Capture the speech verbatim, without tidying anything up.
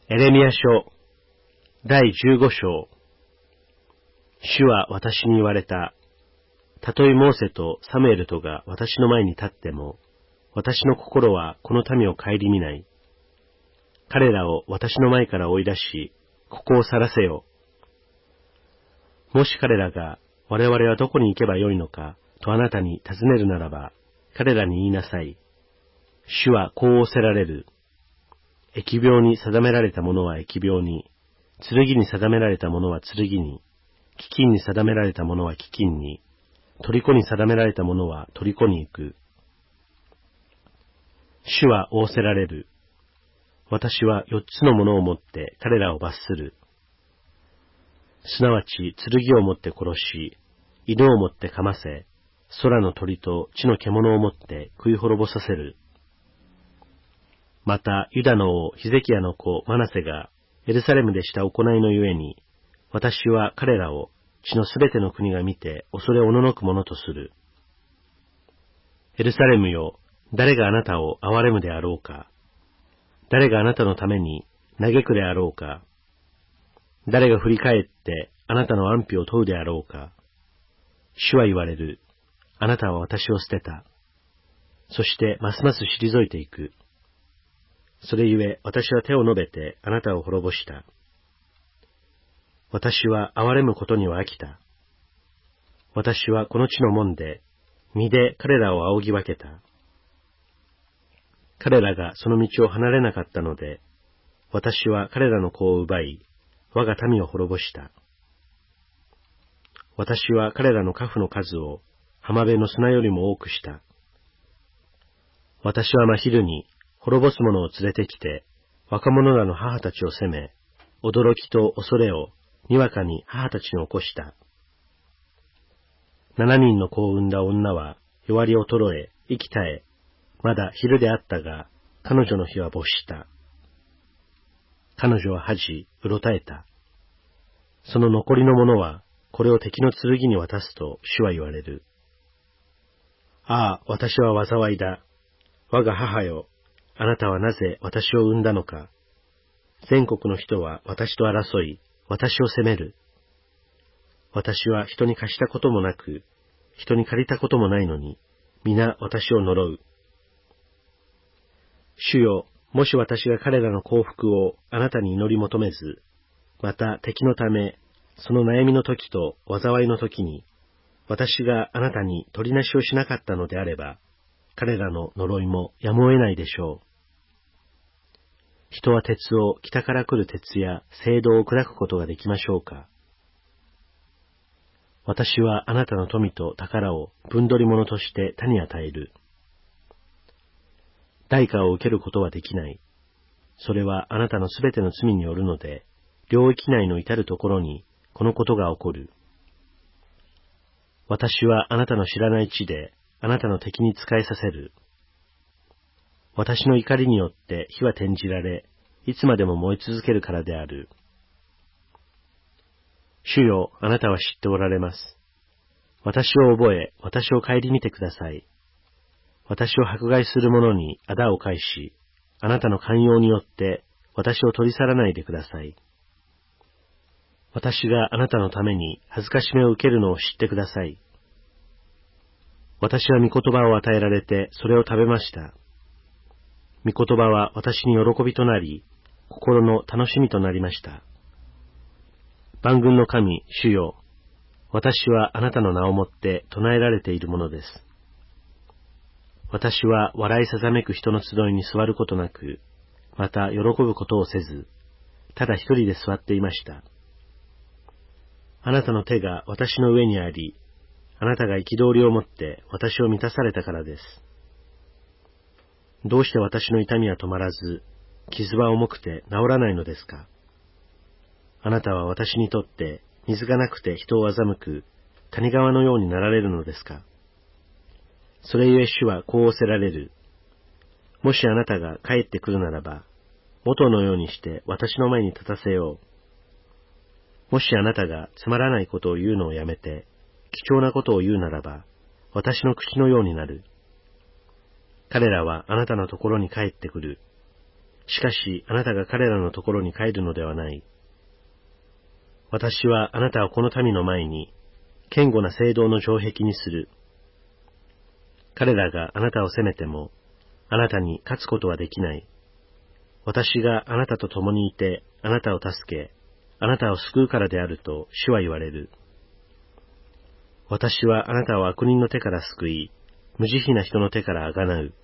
エレミヤ書だいじゅうご章。主は私に言われた。たとえモーセとサムエルとが私の前に立っても、私の心はこの民を顧みない。彼らを私の前から追い出し、ここを去らせよ。もし彼らが我々はどこに行けばよいのかとあなたに尋ねるならば、彼らに言いなさい。主はこう仰せられる。疫病に定められたものは疫病に、剣に定められたものは剣に、飢饉に定められたものは飢饉に、虜に定められたものは虜に行く。主は仰せられる。私は四つのものをもって彼らを罰する。すなわち剣をもって殺し、犬をもって噛ませ、空の鳥と地の獣をもって食い滅ぼさせる。また、ユダの王ヒゼキヤの子マナセがエルサレムでした行いのゆえに、私は彼らを地のすべての国が見て恐れおののくものとする。エルサレムよ、誰があなたを憐れむであろうか。誰があなたのために嘆くであろうか。誰が振り返ってあなたの安否を問うであろうか。主は言われる。あなたは私を捨てた。そしてますます退いていく。それゆえ私は手を伸べてあなたを滅ぼした。私は憐れむことには飽きた。私はこの地の門で、身で彼らを仰ぎ分けた。彼らがその道を離れなかったので、私は彼らの子を奪い、我が民を滅ぼした。私は彼らの家父の数を浜辺の砂よりも多くした。私は真昼に滅ぼす者を連れてきて、若者らの母たちを責め、驚きと恐れをにわかに母たちに起こした。七人の子を産んだ女は弱り衰え、生き絶え、まだ昼であったが、彼女の日は没した。彼女は恥じ、うろたえた。その残りの者は、これを敵の剣に渡すと主は言われる。ああ、私は災いだ。我が母よ、あなたはなぜ私を産んだのか。全国の人は私と争い、私を責める。私は人に貸したこともなく、人に借りたこともないのに、皆私を呪う。主よ、もし私が彼らの幸福をあなたに祈り求めず、また敵のため、その悩みの時と災いの時に、私があなたに取りなしをしなかったのであれば、彼らの呪いもやむを得ないでしょう。人は鉄を北から来る鉄や青銅を砕くことができましょうか。私はあなたの富と宝を分取り物として他に与える。代価を受けることはできない。それはあなたのすべての罪によるので、領域内の至るところにこのことが起こる。私はあなたの知らない地であなたの敵に仕えさせる。私の怒りによって火は転じられ、いつまでも燃え続けるからである。主よ、あなたは知っておられます。私を覚え、私を顧みてください。私を迫害する者に仇を返し、あなたの寛容によって私を取り去らないでください。私があなたのために恥ずかしめを受けるのを知ってください。私は御言葉を与えられてそれを食べました。御言葉は私に喜びとなり、心の楽しみとなりました。万軍の神、主よ、私はあなたの名をもって唱えられているものです。私は笑いさざめく人の集いに座ることなく、また喜ぶことをせず、ただ一人で座っていました。あなたの手が私の上にあり、あなたが憤りをもって私を満たされたからです。どうして私の痛みは止まらず、傷は重くて治らないのですか。あなたは私にとって水がなくて人を欺く谷川のようになられるのですか。それゆえ主はこう仰せられる。もしあなたが帰ってくるならば、元のようにして私の前に立たせよう。もしあなたがつまらないことを言うのをやめて、貴重なことを言うならば、私の口のようになる。彼らはあなたのところに帰ってくる。 しかしあなたが彼らのところに帰るのではない。私はあなたをこの民の前に、堅固な聖堂の城壁にする。彼らがあなたを責めても、あなたに勝つことはできない。私があなたと共にいて、あなたを助け、あなたを救うからであると主は言われる。私はあなたを悪人の手から救い、無慈悲な人の手からあがなう。